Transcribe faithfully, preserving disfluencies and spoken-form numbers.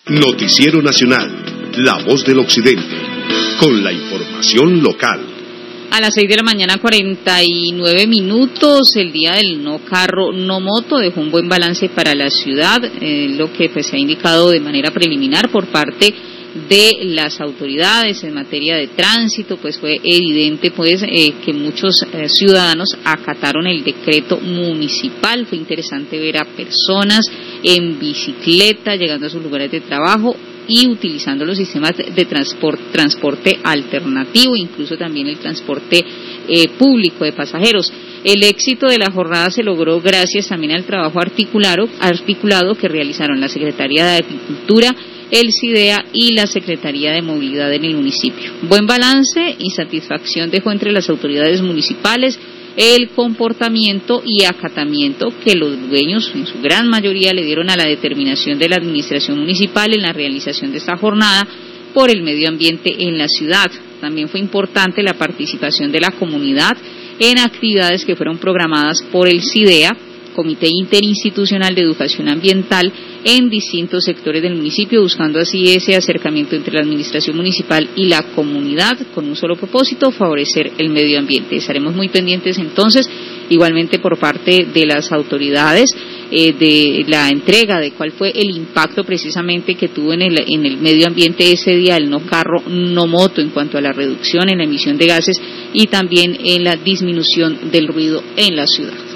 Noticiero Nacional, La Voz del Occidente, con la información local. A las seis de la mañana, cuarenta y nueve minutos, el día del no carro, no moto dejó un buen balance para la ciudad, eh, lo que pues se ha indicado de manera preliminar por parte de las autoridades en materia de tránsito. Pues fue evidente pues eh, que muchos eh, ciudadanos acataron el decreto municipal. Fue interesante ver a personas en bicicleta llegando a sus lugares de trabajo y utilizando los sistemas de transporte, transporte alternativo, incluso también el transporte eh, público de pasajeros. El éxito de la jornada se logró gracias también al trabajo articulado, articulado que realizaron la Secretaría de Agricultura, el SIDEA y la Secretaría de Movilidad en el municipio. Buen balance y satisfacción dejó entre las autoridades municipales el comportamiento y acatamiento que los dueños, en su gran mayoría, le dieron a la determinación de la administración municipal en la realización de esta jornada por el medio ambiente en la ciudad. También fue importante la participación de la comunidad en actividades que fueron programadas por el SIDEA, Comité Interinstitucional de Educación Ambiental, en distintos sectores del municipio, buscando así ese acercamiento entre la administración municipal y la comunidad, con un solo propósito: favorecer el medio ambiente. Estaremos muy pendientes entonces, igualmente por parte de las autoridades, eh, de la entrega de cuál fue el impacto precisamente que tuvo en el, en el medio ambiente ese día el no carro, no moto, en cuanto a la reducción en la emisión de gases y también en la disminución del ruido en la ciudad.